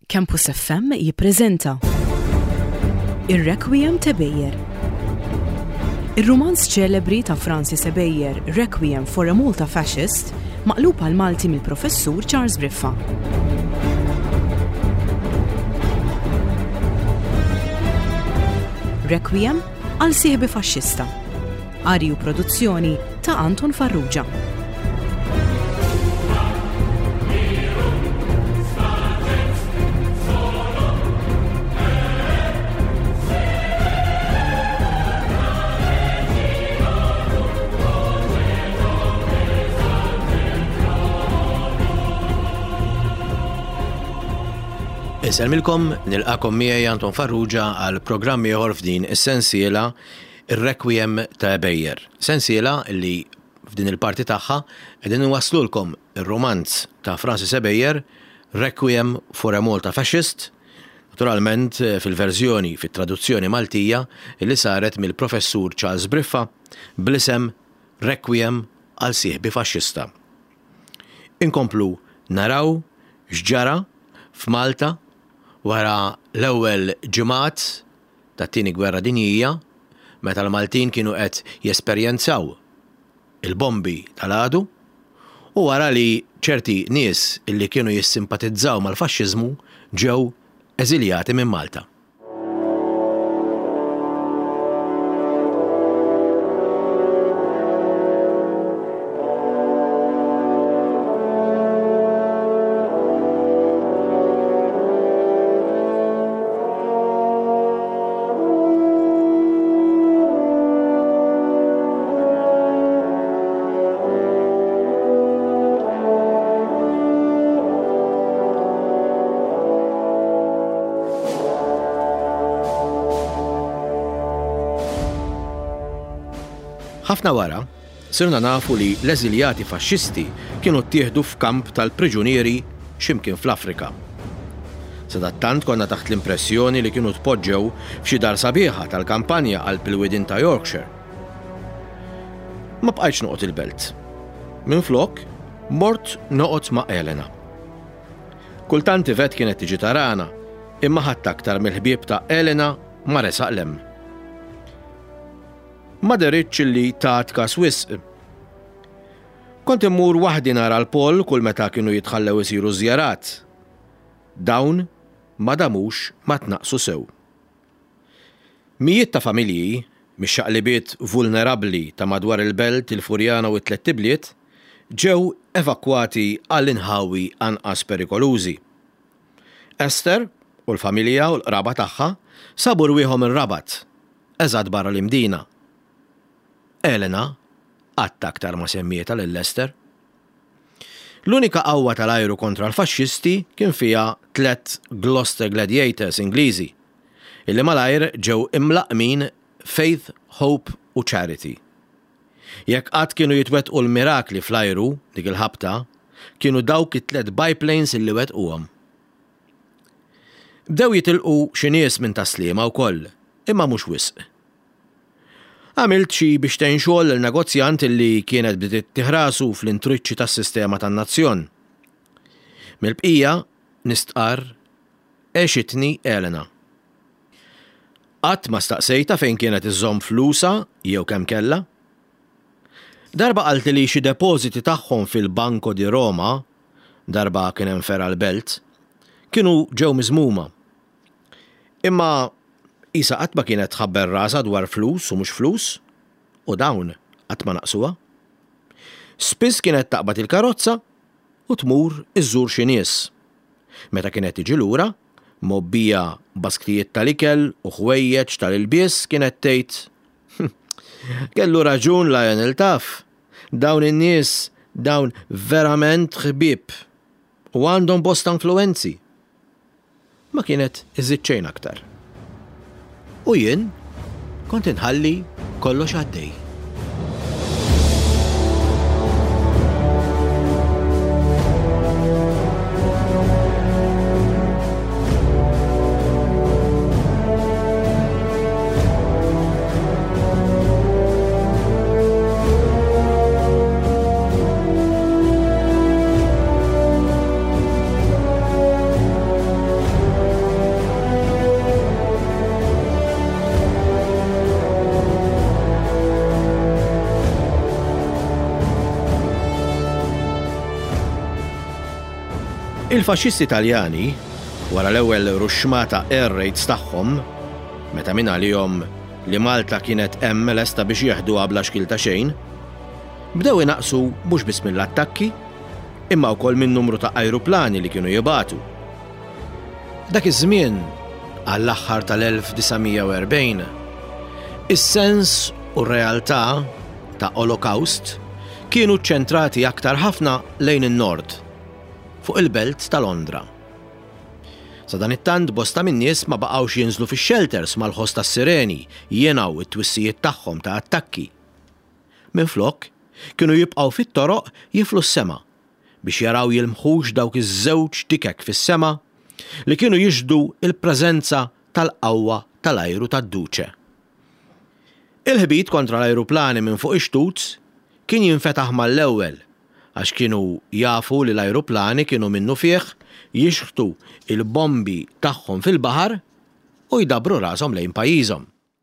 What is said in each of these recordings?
Campus FM jippreżenta Ir-Requiem ta' Bejjer. Ir-romanz ċelebri ta' Francis Bejjer, Requiem for a Malta Fascist, maqlub għal Malti mill-professur Charles Briffa. Requiem għal sieħbi faxxista. Arju produzzjoni ta' Anton Farrugia. Inselmilkom nilqakom miegħi Anton Farrugia għal programmi ieħor f'din is-sensiela Ir-Requiem ta' Bejjer. Sensiela li f'din il-parti tagħha qegħdin inwasslulkom ir-romanz ta' Francis Bejjer, Requiem for a Malta Fascist, naturalment fil-verżjoni fit-traduzzjoni Maltija li saret mill-professur Charles Briffa bl-isem Requiem għal sieħbi faxxista. Inkomplu naraw x'ġara f'Malta wara l-ewwel ġimgħat tat-tieni gwerra dinjija meta l-Maltin kienu qed jesperjenzaw il-bombi tal-għadu u wara li ċerti nies illi kienu jissimpatizzaw mal-faxxiżmu ġew eżiljati minn Malta. Ħafna wara, sirna nafu li l-eżiljati faxxisti kienu ttieħdu f'kamp tal-priġunieri x'imkien fl-Afrika. Sadattant konna taħt l-impressjoni li kienu tpoġġew f'xi dar sabiħa tal-kampanja Alp-il-Widin ta' Yorkshire. Ma bqajtx noqgħod il-belt. Minflok, mort noqgħod ma' Elena. Kultant Ivet kienet tiġi tarana, imma ħadd aktar mill-ħbieb ta' Elena ma resaq lem. Ma deritx li tat kas wisq. Kont immur waħdi nara l-Pol kull meta kienu jitħallew isiru żjarat. Dawn ma damux ma tnaqsu sew. Mijiet ta' familji, mix-xaqlibiet vulnerabbli ta' madwar il-Belt, il-Furjana u t-tlet Tibliet, ġew evakwati għall-inħawi anqas perikolużi. Esther u l-familja u l-qraba tagħha sabu rwieħhom ir-Rabat, eżatt barra l-imdina. Elena għatta aktar ma semmieta lill-Esther. L-unika qawwa tal-ajru kontra l-faxxisti kien fiha 3 Gloucester Gladiators Ingliżi, illi mal-ajr ġew imlaqmin Faith, Hope u Charity. Jekk qatt kienu jitwettqu l-mirakli fl-ajru dik il-ħabta, kienu dawk it-3 biplanes illi wettquhom. Bdew jitilqu xi nies minn taslima wkoll, imma mhux wisq. Għamilt xi biex tgħin xogħol il-negozjant illi kienet bdiet tiħrasu fl-intriċċi tas-sistema tan-nazzjon. Mill-bqija nistqar għexitni Elena. Qatt ma staqsejta fejn kienet iżżomm flusa jew kemm kellha. Darba qalt li xi depożiti tagħhom fil-Banco di Roma, darba kien hemm fera l-Belt, kienu ġew miżmuma. Imma isa qatt ma kienet tħabber rasa dwar flus u mhux flus, u dawn qatt ma naqsuha. Spiss kienet taqbad il-karozza u tmur iżżur xi nies. Meta kienet tiġi lura, mobbija basktijiet tal-ikel u ħwejjeġ tal-ilbies kienet tgħid kellu raġun Lionel taf. Dawn in-nies dawn verament ħbieb u għandhom bosta influenzi. Ma kienet iżid xejn aktar. U jien kont inħalli kollox għaddej. Il-faxxisti Taljani, wara l-ewwel ruxmata air raids tagħhom, meta min għalihom li Malta kienet hemm lesta biex jieħduha bla xkil ta' xejn, bdew inaqsu mhux biss mill-attakki, imma wkoll minn numru ta' ajruplani li kienu jibatu. Dak iż-żmien, għall-aħħar tal-1940, is-sens u r-realtà ta' Holocaust kienu ċċentrati aktar ħafna lejn in-nord, fuq il-belt ta' Londra. Sa dan it-tant bosta min nies ma baqgħux jinżlu fix-shelters mal-ħoss tas-sireni jienaw it-twissijiet tagħhom ta' attakki. Minflok, kienu jibqgħu fit-toroq jiflu s-sema biex jaraw jilmħux dawk iż-żewġ tikek fis-sema li kienu jiġdu il-preżenza tal-qawwa tal-ajru tad-duċe. Il-ħbit kontra l-ajruplani minn fuq ix-Tuts kien jinfetaħ mal-ewwel għax kienu jafu li l-ajruplani kienu minnu fih jixħtu il-bombi tagħhom fil-baħar u jdabru rashom lejn pajjiżhom.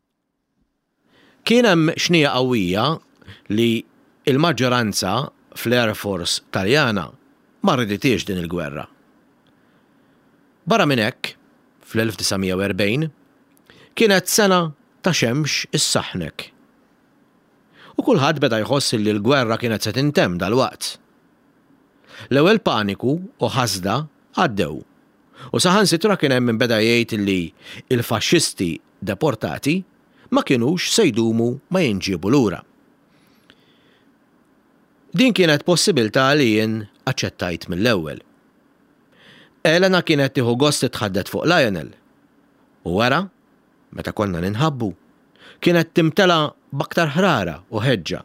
Kien hemm xnija qawwija li il-maġġoranza fl-Air Force Taljana ma rriditiex din il-gwerra. Barra minn hekk, fl-1940, kienet sena ta' xemx is-saħnek. U kulħadd beda jħoss li l-gwerra kienet se tintemm dal-waqt. L-ewwel paniku u ħasda għaddew. U saħansitra kien hemm min beda jgħid li il-faxxisti deportati ma kienux se jdumu ma jinġiebu lura. Din kienet possibilità li jien aċċettajt mill-ewwel. Elena kienet tieħu gost titħaddet fuq Lionel. U wara, meta konna ninħabbu, kienet timtela b'aktar ħrara u ħeġġa.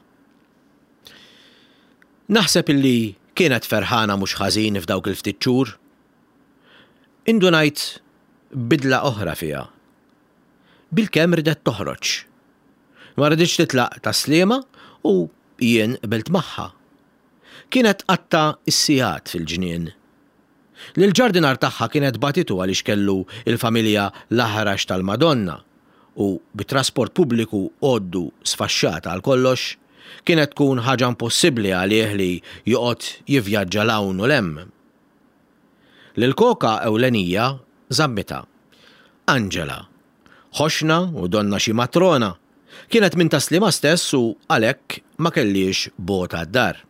Naħseb illi kienet ferħana mhux ħażin f'dawk il-ftit xhur. Indunajt bidla oħra fiha. Bilkemm ridet toħroġ. Ma rriditx titlaq taslima u jien qbilt magħha. Kienet qatta s-sigħat fil-ġnien. Lil-ġardinar tagħha kienet batitu għaliex kellu il-familja l-aħrax tal-Madonna u bit-trasport pubbliku għoddu sfaxxata għal kollox kienet tkun ħaġa impossibbli għalih li joqgħod jivvjaġġa hawn u lemm. Lil-koka ewlenija żammita. Angela, ħoxna u donna xi matrona, kienet minn taslima stess u għalhekk ma kellix bota d-dar.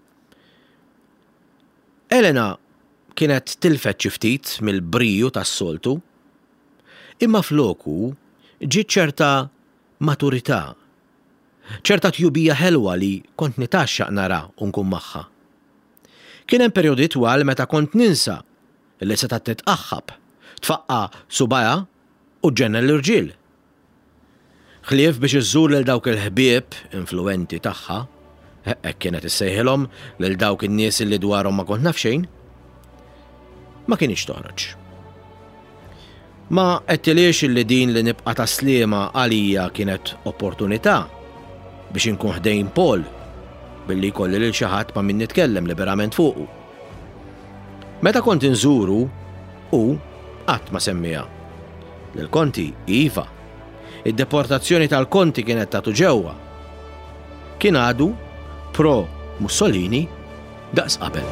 Elena kienet tilfet xi ftit mill-briju tas-soltu, imma floku ġiet ċerta maturità, ċerta tjubija ħelwa li kont nitaxxaq nara u nkun magħha. Kien hemm perjodi twal meta kont ninsa li seta' titqaħħab, tfaqqa subajha u ġenna l-irġiel. Ħlief biex iżżur lil dawk il-ħbieb influenti tagħha, hekk kienet issejħilhom lil dawk in-nies li dwarhom ma kont naf xejn, ma kienx toħroġ. Ma qedtilix li din li nibqa' taslima għalija kienet opportunità biex inkun ħdejn Paul billi jkolli lil xi ħadd ma' min nitkellem liberament fuqu. Meta kont inżuru u qatt ma semmiha. Lil-Konti iva. Id-deportazzjoni tal-Konti kienet tagħtu ġewwa. Kien għadu pro Mussolini daqs qabel.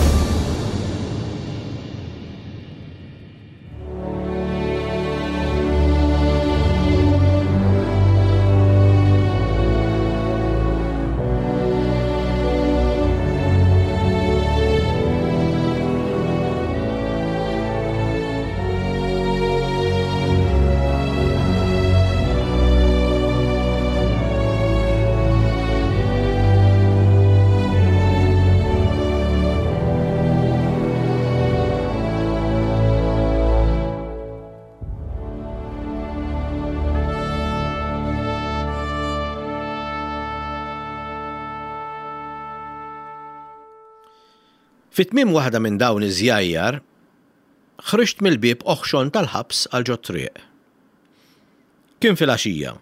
Fit-tmiem waħda minn dawn iż-żjajjar, ħriġt mill-bieb oħxon tal-ħabs għal ġo triq. Kien fil-għaxija.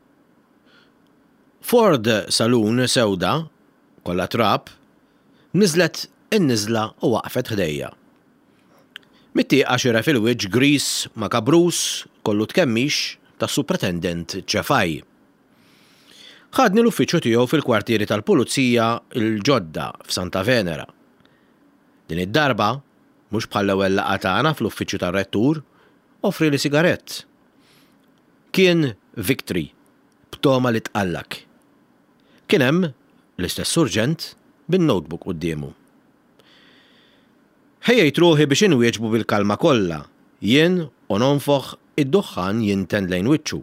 Ford Saloon sewda, kollha trab, niżlet in-niżla u waqfet ħdejja. Mittieqa xira fil-wiġġ gris ma' kabrus kollu tkemmix tas-Supretendent Ċefaj. Ħadni l-uffiċċju tiegħu fil-kwartieri tal-Pulizija il-ġodda f'Santa Venera. Din id-darba mhux bħall-ewwel laqgħa tagħna fl-uffiċċju tar-rettur, offri li sigarett. Kien Victory, b'toma li tqallak. Kien hemm l-istess surġent bin-notebook qudiemu. Ħejjejt ruħi biex inwieġbu bil-kalma kollha, jien u nonfoħ id-duħħan jinten lejn wiċċu.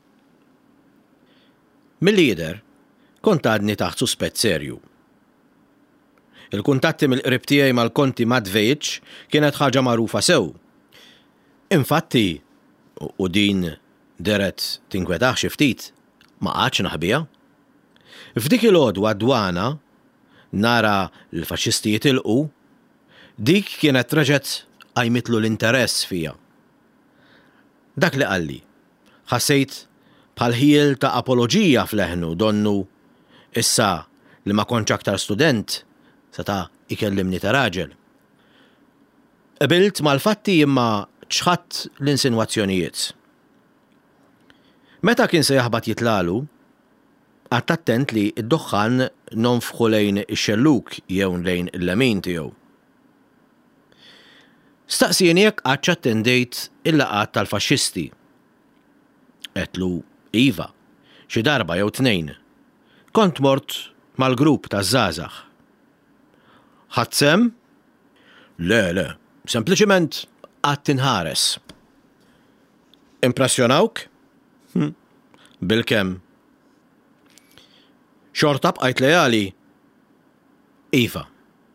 Milli jidher, kont għadni taħt suspett serju. Il-kuntatti mill-qrib tiegħi mal-konti Madvejċ kienet ħaġa magħrufa sew. Infatti, u din deret tinkwetaħ xi ftit, ma qatx naħbiha. F'dik il-għodwa dwana nara l-faxxisti jitilqu, dik kienet reġgħet għajmitlu l-interess fija. Dak li qalli, ħassejt bħal ħiel ta' apoloġija fleħnu donnu issa li ma kontx aktar student seta' ikellimni ta' raġel. Qabilt mal-fatti imma ċħatt l-insinwazzjonijiet. Meta kien se jaħbad jitlalu, għadt attent li id-duħħan nonfħu lejn ix-xelluk jew lejn il-lemin tiegħu. Staqsini jekk għadx attendejt il-laqgħat tal-faxxisti. Qedlu iva, xi darba jew tnejn. Kont mort mal-grupp taż-żgħażagħ. Ħadd sem? Le, sempliċiment qatt tinħares. Impressjonawk? Bil-kemm? Xorta bqajt lejali? Iva.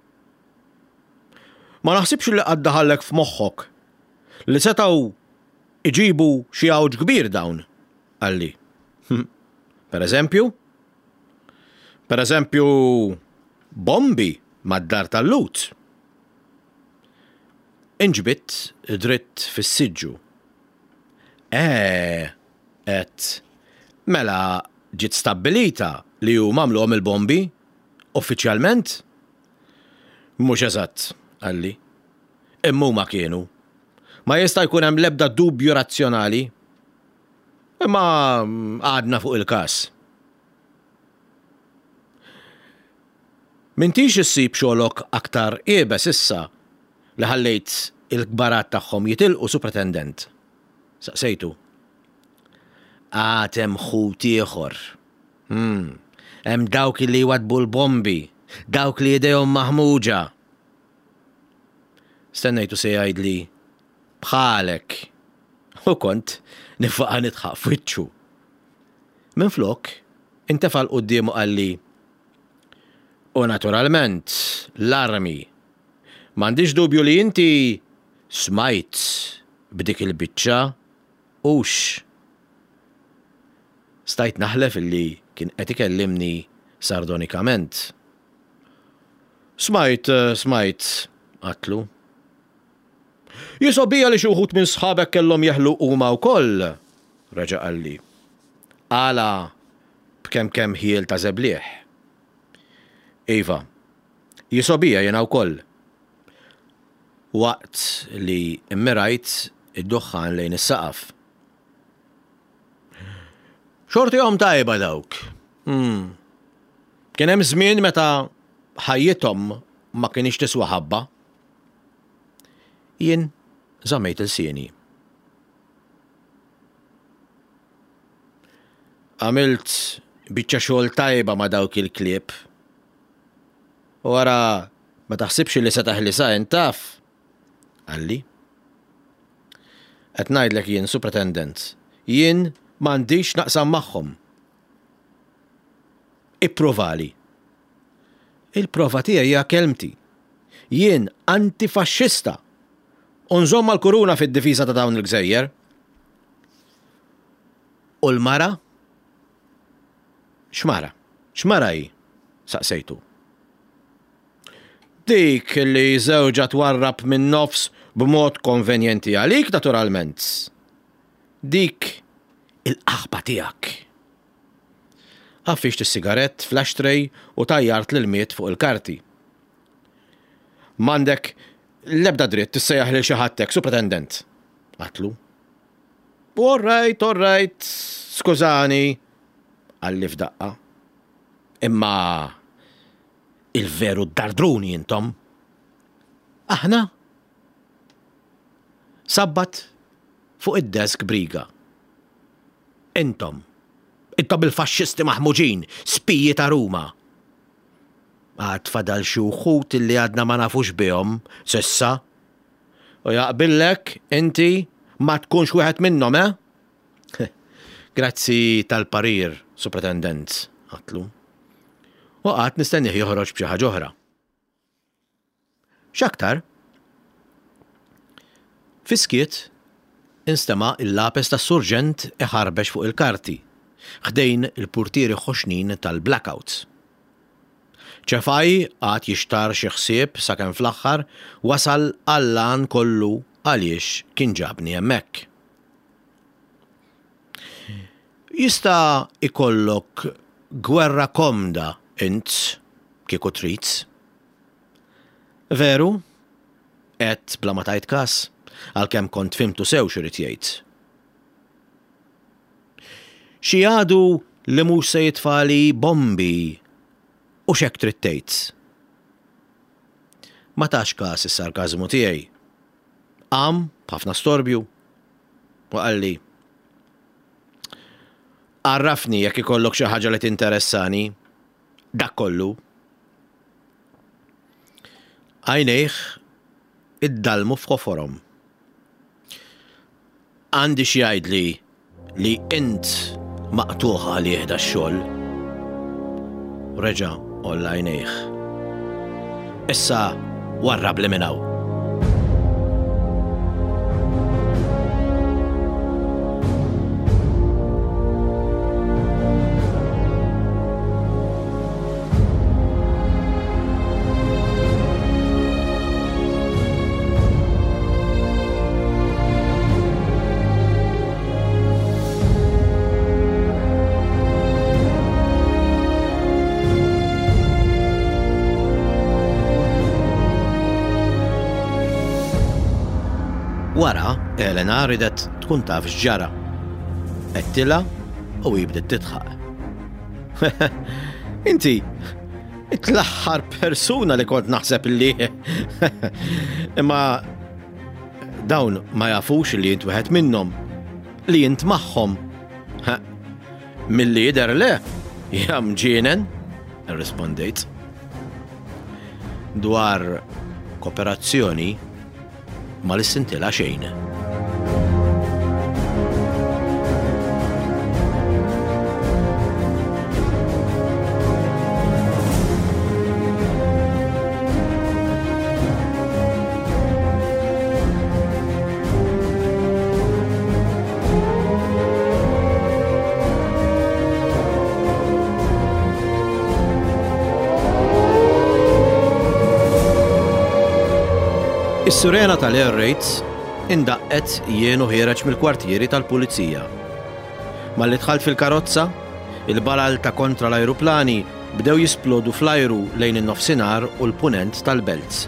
Ma naħsibx li qad daħallek f'moħħok li setgħu iġibu xi għawġ kbir dawn, qalli. Per eżempju, bombi mad-dar tal-lut. Inġbit dritt fis-siġġu. Mela ġiet stabbilita li hu mamluhom il-bombi uffiċjalment? Mhux eżatt, qalli. Imma huma kienu. Ma jista' jkun hemm l-ebda dubju razzjonali. Imma għadna fuq il-każ. M'intix issib xogħolok aktar qiebes issa li ħallejt il-kbarat tagħhom jitilqu supretendent. Saqsejtu. Hemm ħut ieħor. Hemm dawk li jwadbu l-bombi, dawk li idejhom maħmuġa. Stennejtu se jgħidli bħalek. U kont nifaqa nitħaq f'wiċċu. Minflok, intefal qudiemu qalli: u naturalment, l-armi. M'għandix dubju li inti smajt b'dik il-biċċa hux. Stajt naħlef illi kien qed ikellimni sardonikament. Smajt, qatlu. Jisobija li xi wħud minn sħabek kellhom jeħlu huma wkoll, reġa' qalli. Għala b'kemm ħiel ta' żeblieħ. Iva, jisobija jiena wkoll. Waqt li immirajt id-duħħan lejn is-saqaf. Xortihom tajba dawk. Kien hemm żmien meta ħajjithom ma kienx tiswa ħabba. Jien żammejt il-sieni. Għamilt biċċa xogħol tajba ma' dawk il-klieb. Wara ma taħsibx li se taħlisa intaf, qalli. Qed ngħidlek jien, Superintendent, jien m'għandix naqsam magħhom. Ipprovali. Il-prova tiegħi hija kelmti. Jien antifaxxista. Unżomma l-kuruna fid-difiża ta' dawn il-gżejjer. U l-mara? X'mara? X'mara hi? Saqsejtu. Dik li żewġa twarrab minn nofs b'mod konvenjenti għalik naturalment. Dik il-qaħba tiegħek. Għaffix is-sigarett fl-ashtray u tajjart l-miet fuq il-karti. M'għandek l-ebda dritt tissejjaħ lil xi ħaddek, Superintendent. Qatlu. All right, skużani, għalli f'daqqa. Imma il-veru dardruni intom. Aħna? sabbat fuq id-desk briga. Intom il-faxxisti maħmuġin, spiji ta' Ruma. Għad fadal xi wħud illi għadna ma nafux bihom, sissa. U jaqbillek, inti ma tkunx wieħed minnhom, Grazzi tal-parir, Supretendent, għatlu. U għad nistennih joħroġ b'xi ħaġa oħra. X'aktar? Fiskiet instema' il-lapes tas-surġent iħarbex fuq il-karti, ħdejn il-purtieri ħoxnin tal-blackouts. ċefaj għad jixtar xi ħsieb sakemm fl-aħħar wasal għall-għan kollu għaliex kien ġabni hemmhekk. Jista' ikollok gwerra komda int kieku trid. Veru? Qed bla ma tajt każ għalkemm kont fimtu sew x'irid jgħid. Xi għadu li mhux se jitfali bombi u x'hekk trid tgħid. Ma tax każ is-sarkażmu tiegħi. Qam b'ħafna storbju u qalli: Arrafni jekk ikollok xi ħaġa li tinteressani, dak kollu. Għajnejh iddalmu f'ħoforhom. Għandi xi jgħidli li int maqtuħ għalih da x-xogħol. Reġa' olla għajnejh. Issa warrab li minn hawn. Wara, Elena ridet tkun taf x'ġara. Qedtilha u jibdet titħaq. Inti, it-l-aħħar persuna li kont naħseb li imma dawn ma jafux li jint wieħed minnhom, li jint magħhom. Milli jidher le, jam ġienen, irrispondejt. Dwar kooperazzjoni ma lissintila xejn. Is-sirena tal-air raids indaqqet jienu ħireġ mill-kwartieri tal-pulizija. Malli dħalt fil-karozza, il-balal ta' kontra l-ajruplani bdew jisplodu fl-ajru lejn in-nofsinhar u l-punent tal-belt.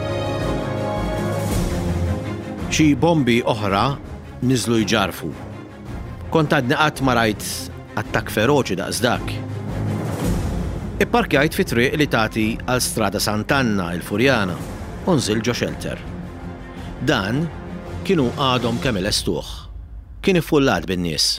Xi bombi oħra niżlu jġarfu. Kont għadni qatt ma rajt attakk feroċi daqs dak. Ipparkjajt fi triq li tagħti għal Strada Sant'Anna il-Furjana u nżil ġo shelter. Dan kienu għadhom kemm il-estuħ. Kien iffullat bin-nies.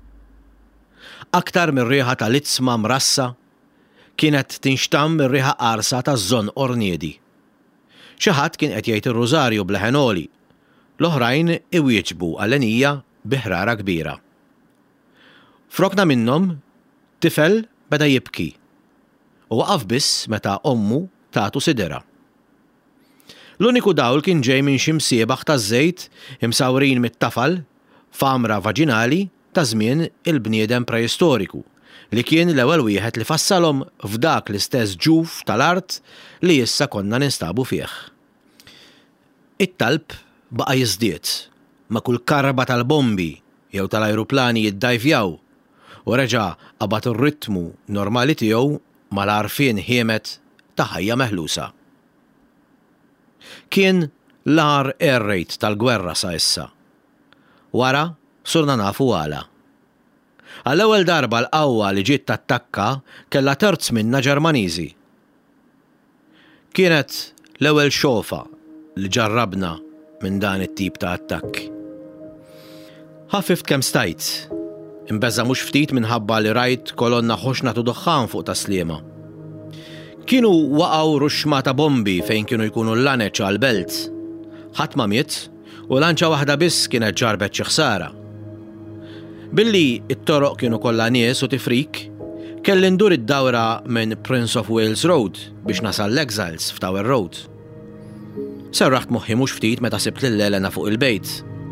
Aktar mir-riħa tal-itzma mrassa kienet tinxtamm mir-riħa qarsa taż-żonn Orniedi. Xi ħadd kien qed jgħid ir-Rużarju bl-ħenoli, l-oħrajn iwieġbu għall-għenija bi ħrara kbira. Frokna minnhom tifel beda jibki u waqaf biss meta ommu tagħtu sidera. L-uniku dawl kien ġej minn xi msiebaħ taż-żejt imsawrin mit-tafal f'amra vaġinali ta' żmien il-bniedem preistoriku li kien l-ewwel wieħed li fassalhom f'dak l-istess ġuf tal-art li issa konna ninstabu fih. It-talb baqa' jiżdied ma' kull karba tal-bombi jew tal-ajruplani jiddajvjaw u reġa' qabad ir-ritmu normali tiegħu mal-għarfien ħiemet ta' ħajja meħlusa. Kien l-ar air raid tal-gwerra sa issa. Wara surna nafu għala. Għall-ewwel darba l-qawwa li ġiet tattakka kellha terz minna Ġermaniżi. Kienet l-ewwel xofa li ġarrabna minn dan it-tip ta' attakk. Ħaffift kemm stajt, imbeżza mhux ftit minħabba li rajt kolonna ħoxna tu duħħan fuq tasliema. Kienu waqgħu ruxma ta' bombi fejn kienu jkunu l-laneċ għal-belt. Ħadd ma miet u lanċa waħda biss kienet ġarbet xi ħsara. Billi it-toroq kienu kollha nies u tifrik, kelli ndur id-dawra minn Prince of Wales Road biex nasal l-Exiles f'Tower Road. Serraħt moħħi mhux ftit meta sibt lil Elena fuq il-bejt.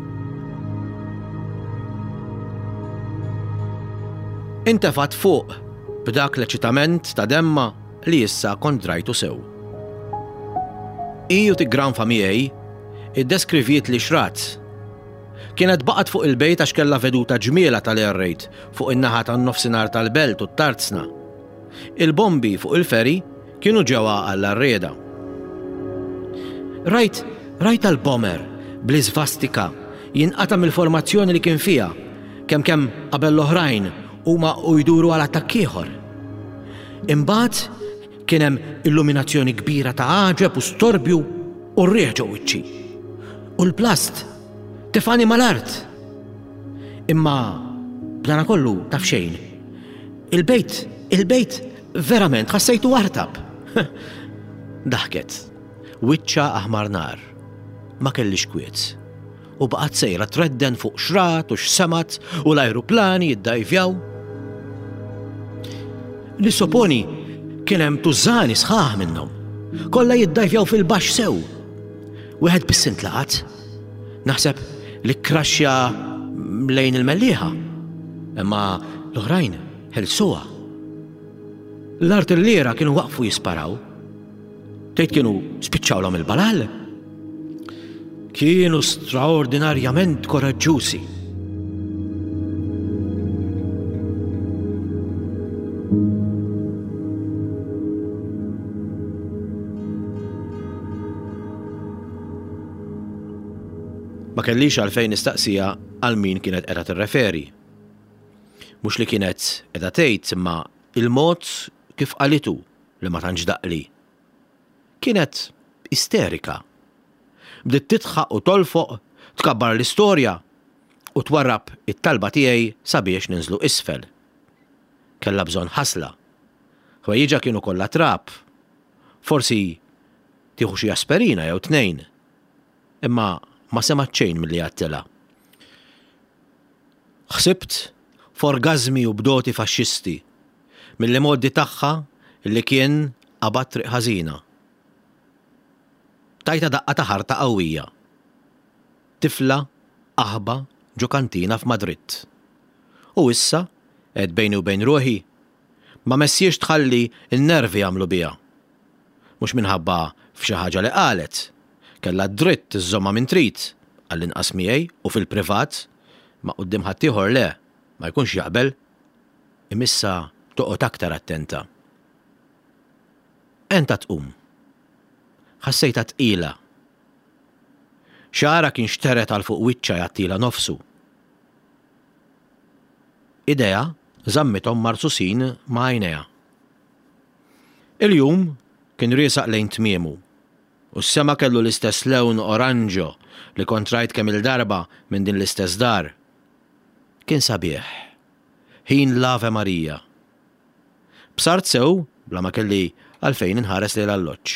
Intefat fuq b'dak l-eċitament ta' demma li issa kont rajtu sew. Iju tigranfa miegħi iddeskriviet li xrat. Kienet baqgħet fuq il-bejt għax kellha veduta ġmiela tal-air raid fuq in-naħa tan-nofsinhar tal-belt u t-tarzna. Il-bombi fuq il-ferri kienu ġewwa għall-arrieda. Rajt għal-bomber bl-iżvastika jinqata' mill-formazzjoni li kien fiha kemm qabel l-oħrajn huma jduru għal attakk ieħor. Imbagħad kien hemm illuminazzjoni kbira ta' għaġeb u storbju u rrieħ ġew wiċċi. U l-plast tifani mal-art. Imma b'dana kollu taf xejn. Il-bejt verament ħassejtu wartab. Daħket, wiċċa aħmar nar, ma kellix kwiet. U baqgħet sejra tredden fuq xrat u x'semat u l-ajruplani jiddajvjaw. Nissoponi kien hemm tużani sħaħ minnhom. Kollha jiddajvjaw fil-baxx sew. Wieħed biss intlaqat. Naħseb li kraxxa lejn il-mellieħa, imma l-oħrajn ħelsuha. L-artillera kienu waqfu jisparaw. Tgħid kienu spiċċawlhom il-balal. Kienu straordinarjament koraġġużi. Ma kellix għalfejn nistaqsija għal min kienet qiegħda tirreferi. Mhux li kienet qiegħda tgħid imma il-mod kif qalitu li ma tantx daqli. Kienet isterika. Bdiet titħaq u tolfoq, tkabbar l-istorja u twarrab it-talba tiegħi sabiex ninżlu isfel. Kellha bżonn ħasla. Ħwejjiġa kienu kollha trab. Forsi tieħu xi asperina jew tnejn. Imma ma semat xejn milli għattela. Ħsibt f'orgażmi u bdoti faxxisti mill-modi tagħha li kien qabad triq ħażina. Tajta daqqa ta' ħarta qawwija. Tifla aħba ġo kantina f'Madrid. U issa qed bejni u bejn ruħi ma messiex tħalli n-nervi jagħmlu biha. Mhux minħabba f'xi ħaġa li qalet. Kellha dritt iżomma minn trid għall-inqas miegħi u fil-privat ma quddiem ħadd ieħor le ma jkunx jaqbel imissa toqgħod aktar attenta. Enta tqum. Ħassejta tqila. Xara kien xteret għal fuq wiċċa jattila nofsu. Idea żammithom marsusin ma' għajnejha. Il-jum kien riesaq lejn tmiemu. U s-sema kellu l-istess lewn oranġo li kont rajt kemm il-darba minn din l-istess dar. Kien sabiħ. Ħin l-Ave Marija. B'sart sew bla ma kelli għalfejn inħares lejn l-alloġġ.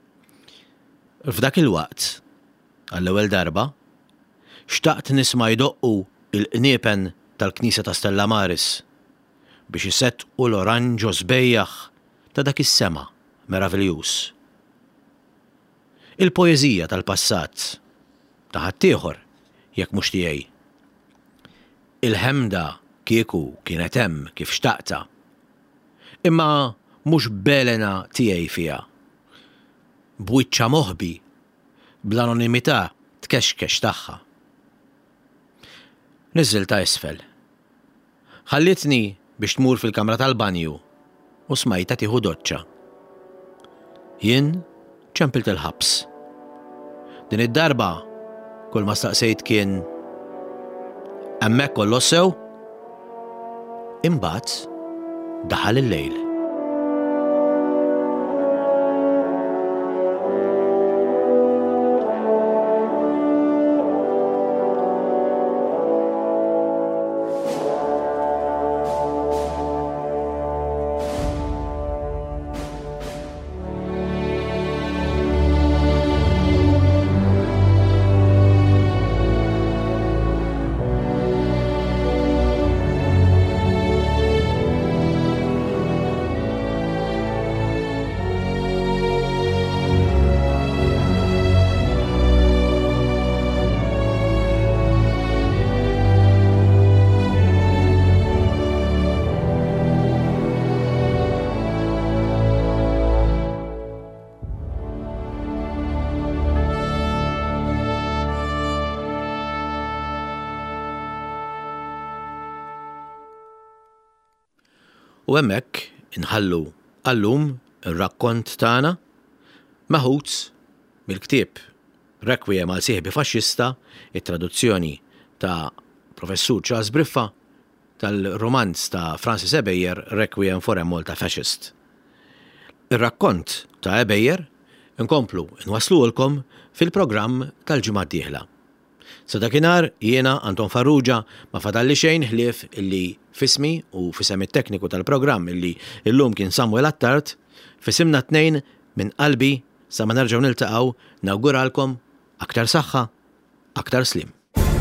F'dak il-waqt, għall-ewwel darba, xtaqt nisma' jdoqqu il-qniepen tal-Knisja ta' Stella Maris biex isettqu l-oranġo sbejjaħ ta' dak is-sema meraviljus. Il-poeżija tal-passat ta' ħaddieħor jekk mhux tiegħi. Il-ħemda kieku kienet hemm kif xtaqta. Imma mhux belena tiegħi fiha. Bwiċċa moħbi bl-anonimità tkexkex tagħha. Niżżil ta' isfel. Ħallitni biex tmur fil-kamra tal-banju u smajta tieħu doċċa. Jien ċempilt il-ħabs. Din id-darba kull ma staqsejt kien hemmhekk kollox sew? Imbagħad daħal il-lejl. U hemmhekk inħallu għallum ir-rakkont tagħna maħud mill-ktieb Requiem għal sieħbi faxxista, it-traduzzjoni ta' Professur Charles Briffa tal-romanz ta' Francis Ebeyer Requiem for a Malta Fascist. Ir-rakkont ta' Ebeyer inkomplu nwaslulkom fil-programm tal-ġimgħa d-dieħla. Sa dakinhar jiena Anton Farrugia ma fadalli xejn ħlief illi fismi u fisem it-tekniku tal-programm illi illum kien Samuel Attart, fisimna tnejn minn qalbi sa ma nerġgħu niltaqgħu nawguralkom aktar saħħa, aktar slim.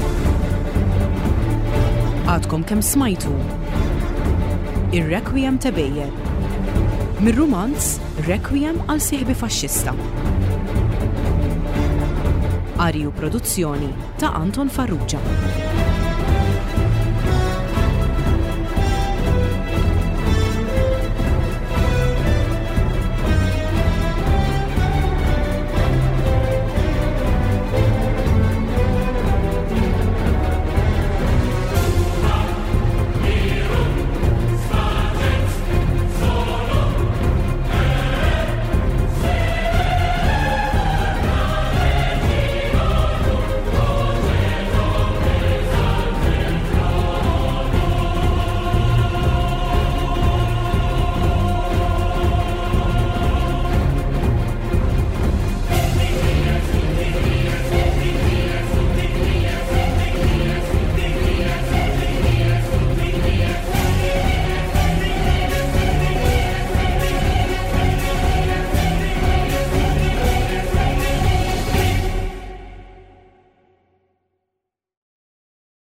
Għadkom kemm smajtu Ir-Requiem ta' Bejjer. Mir-romanz Requiem għal sieħbi faxxista. Arju produzzjoni ta' Anton Farrugia.